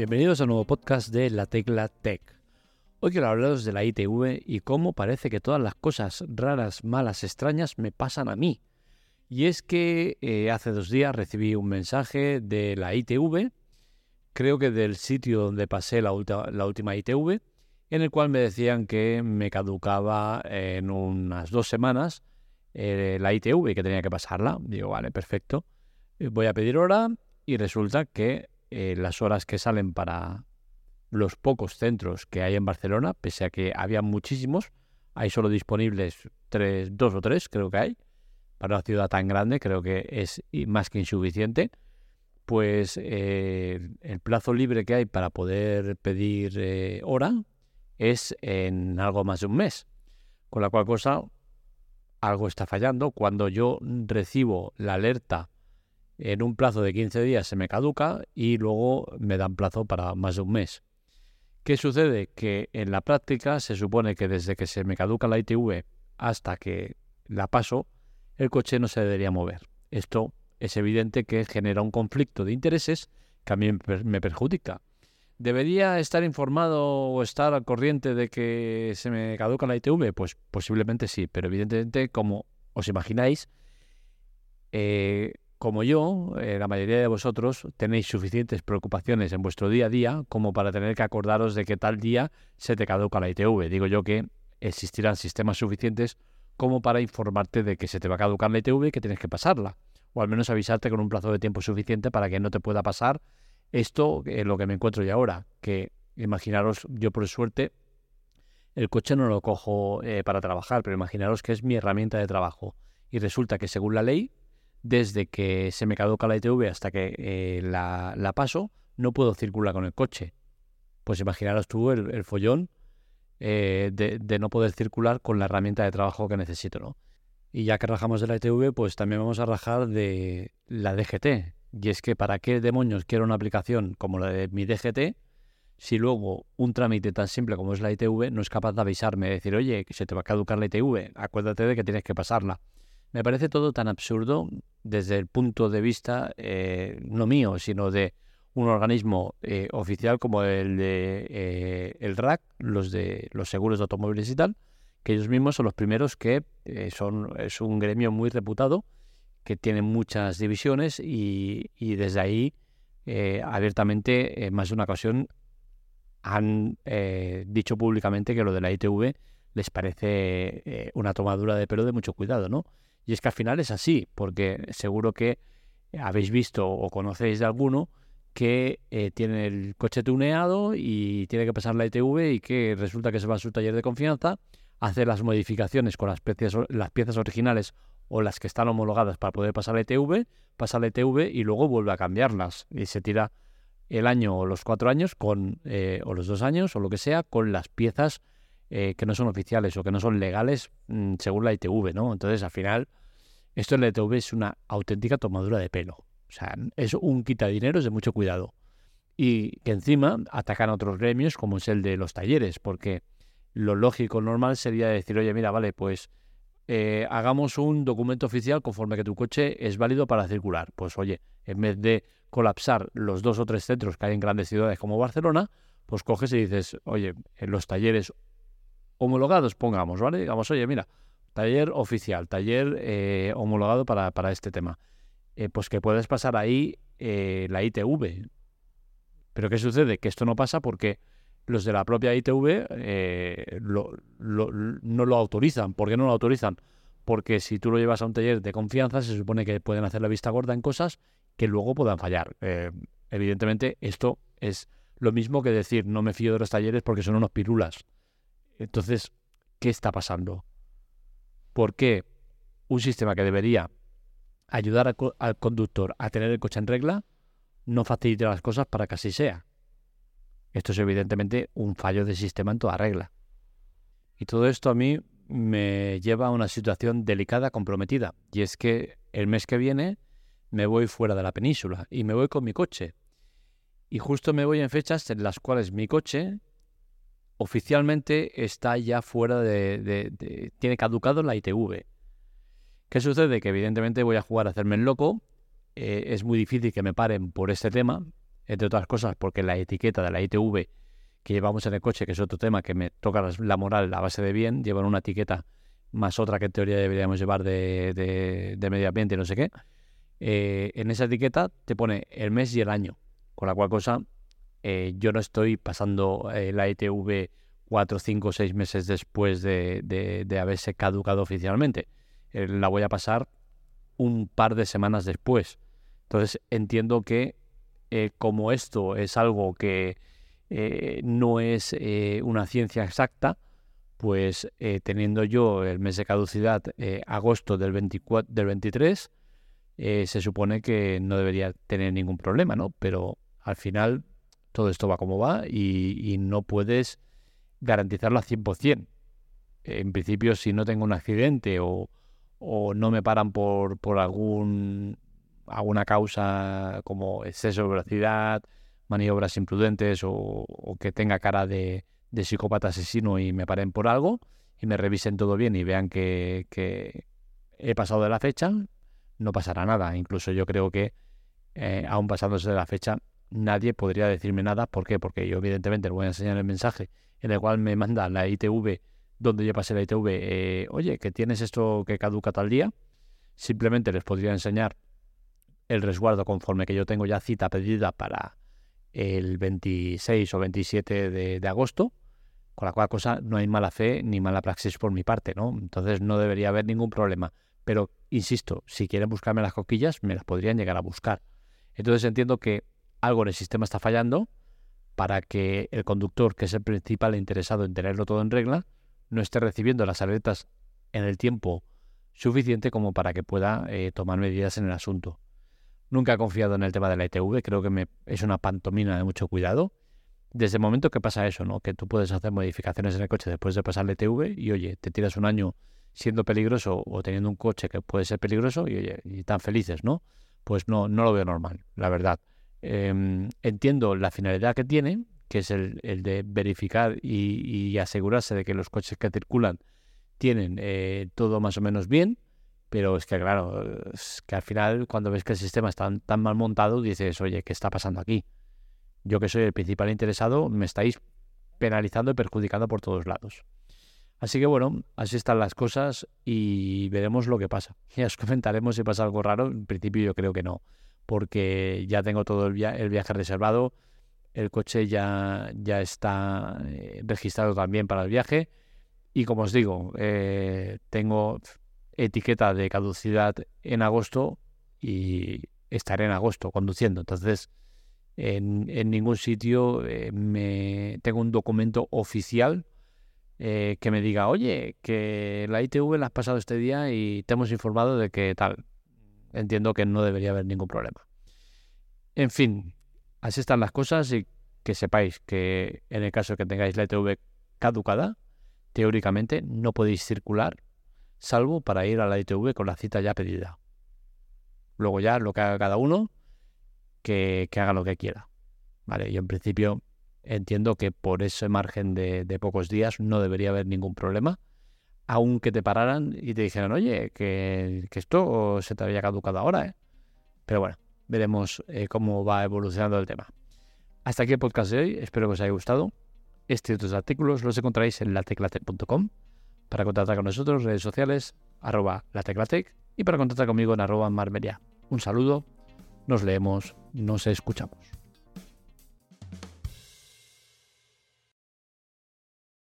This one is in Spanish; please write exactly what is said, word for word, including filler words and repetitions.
Bienvenidos a un nuevo podcast de La Tecla Tech. Hoy quiero hablaros de la I T V y cómo parece que todas las cosas raras, malas, extrañas me pasan a mí. Y es que eh, hace dos días recibí un mensaje de la I T V, creo que del sitio donde pasé la, ulti- la última I T V, en el cual me decían que me caducaba en unas dos semanas eh, la I T V y que tenía que pasarla. Digo, vale, perfecto. Voy a pedir hora y resulta que eh, las horas que salen para los pocos centros que hay en Barcelona, pese a que había muchísimos, hay solo disponibles tres, dos o tres, creo que hay. Para una ciudad tan grande creo que es más que insuficiente. Pues eh, el plazo libre que hay para poder pedir eh, hora es en algo más de un mes. Con la cual cosa, algo está fallando. Cuando yo recibo la alerta en un plazo de quince días se me caduca y luego me dan plazo para más de un mes. ¿Qué sucede? Que en la práctica se supone que desde que se me caduca la I T V hasta que la paso, el coche no se debería mover. Esto es evidente que genera un conflicto de intereses que a mí me perjudica. ¿Debería estar informado o estar al corriente de que se me caduca la I T V? Pues posiblemente sí, pero evidentemente, como os imagináis, eh, como yo, eh, la mayoría de vosotros tenéis suficientes preocupaciones en vuestro día a día como para tener que acordaros de que tal día se te caduca la I T V. Digo yo que existirán sistemas suficientes como para informarte de que se te va a caducar la I T V y que tienes que pasarla. O al menos avisarte con un plazo de tiempo suficiente para que no te pueda pasar esto en lo que me encuentro yo ahora. Que imaginaros, yo por suerte, el coche no lo cojo eh, para trabajar, pero imaginaros que es mi herramienta de trabajo. Y resulta que según la ley, desde que se me caduca la I T V hasta que eh, la, la paso, no puedo circular con el coche. Pues imaginaros tú el, el follón eh, de, de no poder circular con la herramienta de trabajo que necesito, ¿no? Y ya que rajamos de la I T V, pues también vamos a rajar de la D G T. Y es que ¿para qué demonios quiero una aplicación como la de mi D G T si luego un trámite tan simple como es la I T V no es capaz de avisarme, de decir, oye, que se te va a caducar la I T V, acuérdate de que tienes que pasarla? Me parece todo tan absurdo desde el punto de vista, eh, no mío, sino de un organismo eh, oficial como el de eh, el R A C, los de los seguros de automóviles y tal, que ellos mismos son los primeros que eh, son es un gremio muy reputado, que tiene muchas divisiones y, y desde ahí eh, abiertamente en más de una ocasión han eh, dicho públicamente que lo de la I T V les parece eh, una tomadura de pelo de mucho cuidado, ¿no? Y es que al final es así, porque seguro que habéis visto o conocéis de alguno que eh, tiene el coche tuneado y tiene que pasar la I T V y que resulta que se va a su taller de confianza, hace las modificaciones con las piezas, las piezas originales o las que están homologadas para poder pasar la I T V, pasa la I T V y luego vuelve a cambiarlas y se tira el año o los cuatro años con eh, o los dos años o lo que sea con las piezas eh, que no son oficiales o que no son legales mmm, según la I T V, ¿no? Entonces al final esto en la I T V es una auténtica tomadura de pelo. O sea, es un quitadineros de mucho cuidado. Y que encima atacan a otros gremios como es el de los talleres, porque lo lógico, normal sería decir, oye, mira, vale, pues eh, hagamos un documento oficial conforme que tu coche es válido para circular. Pues oye, en vez de colapsar los dos o tres centros que hay en grandes ciudades como Barcelona, pues coges y dices, oye, en los talleres homologados, pongamos, ¿vale? Digamos, oye, mira, taller oficial, taller eh, homologado para, para este tema. Eh, pues que puedes pasar ahí eh, la I T V. Pero ¿qué sucede? Que esto no pasa porque los de la propia I T V eh, lo, lo, no lo autorizan. ¿Por qué no lo autorizan? Porque si tú lo llevas a un taller de confianza, se supone que pueden hacer la vista gorda en cosas que luego puedan fallar. Eh, evidentemente, esto es lo mismo que decir no me fío de los talleres porque son unos pirulas. Entonces, ¿qué está pasando? ¿Por qué un sistema que debería ayudar a, al conductor a tener el coche en regla no facilita las cosas para que así sea? Esto es evidentemente un fallo de sistema en toda regla. Y todo esto a mí me lleva a una situación delicada, comprometida. Y es que el mes que viene me voy fuera de la península y me voy con mi coche. Y justo me voy en fechas en las cuales mi coche oficialmente está ya fuera de... de, de tiene caducado la I T V. ¿Qué sucede? Que evidentemente voy a jugar a hacerme el loco. Eh, es muy difícil que me paren por este tema. entre otras cosas porque la etiqueta de la I T V que llevamos en el coche, que es otro tema que me toca la moral, la base de bien, llevan una etiqueta más otra que en teoría deberíamos llevar de, de, de medio ambiente y no sé qué. Eh, en esa etiqueta te pone el mes y el año, con la cual cosa eh, yo no estoy pasando eh, la I T V cuatro, cinco, seis meses después de, de, de haberse caducado oficialmente. Eh, la voy a pasar un par de semanas después. Entonces entiendo que eh, como esto es algo que eh, no es eh, una ciencia exacta, pues eh, teniendo yo el mes de caducidad eh, agosto del, veinticuatro, del veintitrés, eh, se supone que no debería tener ningún problema, ¿no? Pero al final todo esto va como va y, y no puedes garantizarlo al cien por ciento. En principio, si no tengo un accidente o, o no me paran por, por algún alguna causa como exceso de velocidad, maniobras imprudentes o, o que tenga cara de, de psicópata asesino y me paren por algo y me revisen todo bien y vean que, que he pasado de la fecha, no pasará nada. Incluso yo creo que eh, aún pasándose de la fecha nadie podría decirme nada. ¿Por qué? Porque yo evidentemente le voy a enseñar el mensaje en el cual me manda la I T V donde yo pasé la I T V, eh, oye, que tienes esto que caduca tal día. Simplemente les podría enseñar el resguardo conforme que yo tengo ya cita pedida para el veintiséis o veintisiete de, de agosto, con la cual cosa no hay mala fe ni mala praxis por mi parte, ¿no? Entonces no debería haber ningún problema. Pero, insisto, si quieren buscarme las coquillas, me las podrían llegar a buscar. Entonces entiendo que algo en el sistema está fallando para que el conductor, que es el principal interesado en tenerlo todo en regla, no esté recibiendo las alertas en el tiempo suficiente como para que pueda eh, tomar medidas en el asunto. Nunca he confiado en el tema de la I T V, creo que me, es una pantomima de mucho cuidado. Desde el momento que pasa eso, ¿no? Que tú puedes hacer modificaciones en el coche después de pasar la I T V y, oye, te tiras un año siendo peligroso o teniendo un coche que puede ser peligroso y, oye, y tan felices, ¿no? Pues no, no lo veo normal, la verdad. Eh, entiendo la finalidad que tiene, que es el, el de verificar y, y asegurarse de que los coches que circulan tienen eh, todo más o menos bien, pero es que claro, es que al final cuando ves que el sistema está tan, tan mal montado, dices, oye, ¿qué está pasando aquí? Yo que soy el principal interesado, me estáis penalizando y perjudicando por todos lados. Así que bueno, así están las cosas y veremos lo que pasa. Ya os comentaremos si pasa algo raro. En principio yo creo que no, porque ya tengo todo el, via- el viaje reservado, el coche ya, ya está eh, registrado también para el viaje y como os digo, eh, tengo etiqueta de caducidad en agosto y estaré en agosto conduciendo. Entonces, en, en ningún sitio eh, me tengo un documento oficial eh, que me diga, oye, que la I T V la has pasado este día y te hemos informado de que tal. Entiendo que no debería haber ningún problema. En fin, así están las cosas y que sepáis que en el caso de que tengáis la I T V caducada, teóricamente no podéis circular salvo para ir a la I T V con la cita ya pedida. Luego ya lo que haga cada uno, que, que haga lo que quiera. Vale, yo en principio entiendo que por ese margen de, de pocos días no debería haber ningún problema, aunque te pararan y te dijeran, oye, que, que esto se te había caducado ahora, ¿eh? Pero bueno, veremos eh, cómo va evolucionando el tema. Hasta aquí el podcast de hoy, espero que os haya gustado. Este y otros artículos los encontraréis en lateclatec punto com. Para contactar con nosotros, redes sociales, arroba lateclatec, y para contactar conmigo en arroba marmeria. Un saludo, nos leemos, nos escuchamos.